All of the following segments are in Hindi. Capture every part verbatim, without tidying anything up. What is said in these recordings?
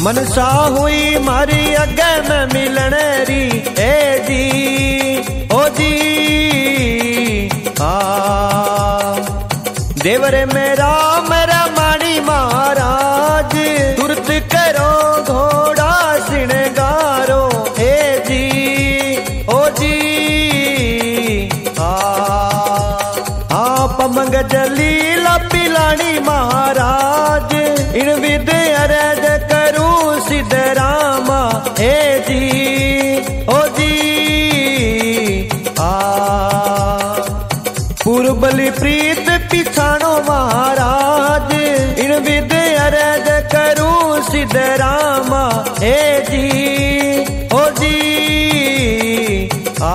मनसा हुई मारी अगे में मिलन री ए जी ओ जी आ देवरे मेरा मेरा मानी महाराज तुरत करो घोड़ा सिणगारो ए जी ओ जी आ आप मंग जलीला पिलानी महाराज इन विद अरज करूं सिद्धरामा हे जी ओ जी आ पूर्बली प्रीत पिछाणो महाराज इन विद अरज करूं सिद्धरामा हे जी ओ जी आ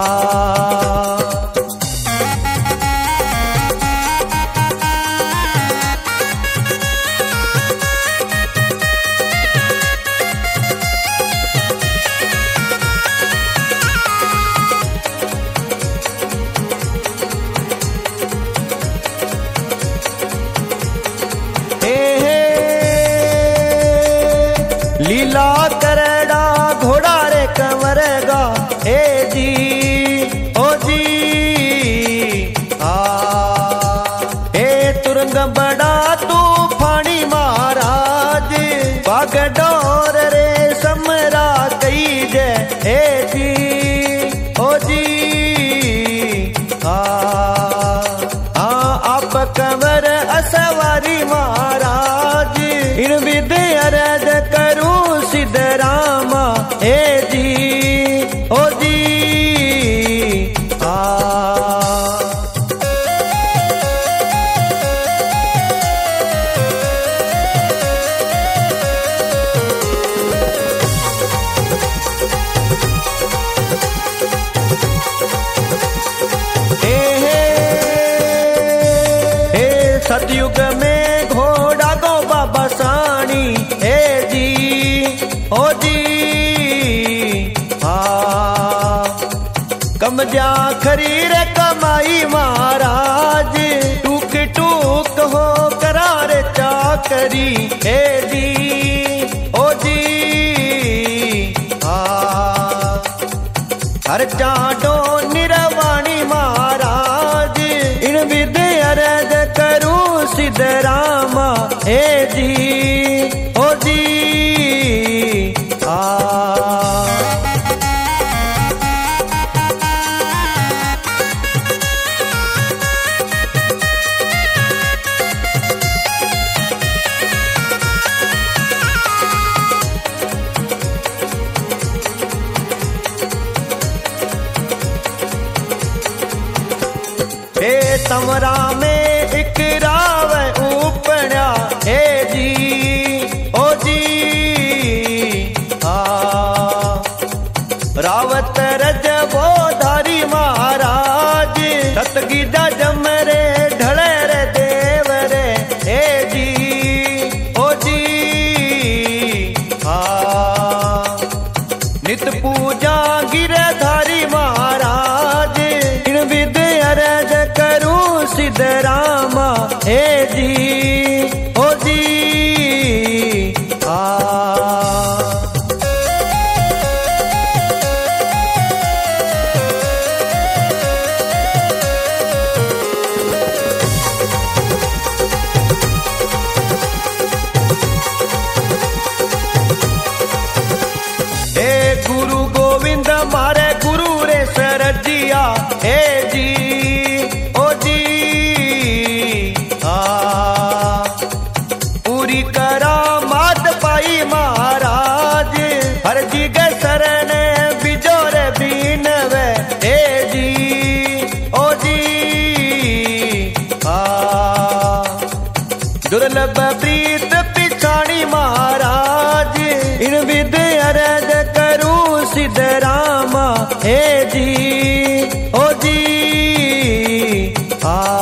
लीला करेड़ा घोड़ा रे कंवरेगा हे जी ओ जी आ हे तुरंग बड़ा तूफानी महाराज बागडोर रे समरा कई जे हे जी ओ जी आ आ आप कंवर असवारी महाराज इन विद अरज करूं सिद्धरामा हे जी ओ जी आ हे हे सतयुग में घोड़ा गो बाबा साणी हे जी ओ जी आ कम जा खरीर कमाई महाराज टूक टूक हो करार चाकरी हे जी ओ जी आ हर चाडो निरवाणी महाराज इन विद अरज करूं सिद्धरामा हे जी ओ जी आ हे तमरा में एक राव उपण्या हे जी ओ जी आ रावत रज वो धारी महाराज सतगीजा जमरे ढले रे देव रे हे जी ओ जी आ नित पूजा गिरधारी महाराज इन विद अरज करूं सिद्धरामा हे जी ओ जी आ हे गुरु गोविंद मारे गुरु रे सरजिया हे जी ओ जी आ पूरी करा मात पाई महाराज हर जी गए शरण बिजोर बीनवे हे जी ओ जी आ दुर्लभ प्रीत पिछाणी महाराज इन विद अरज करूं सिद्धरामा हे जी ओ जी आ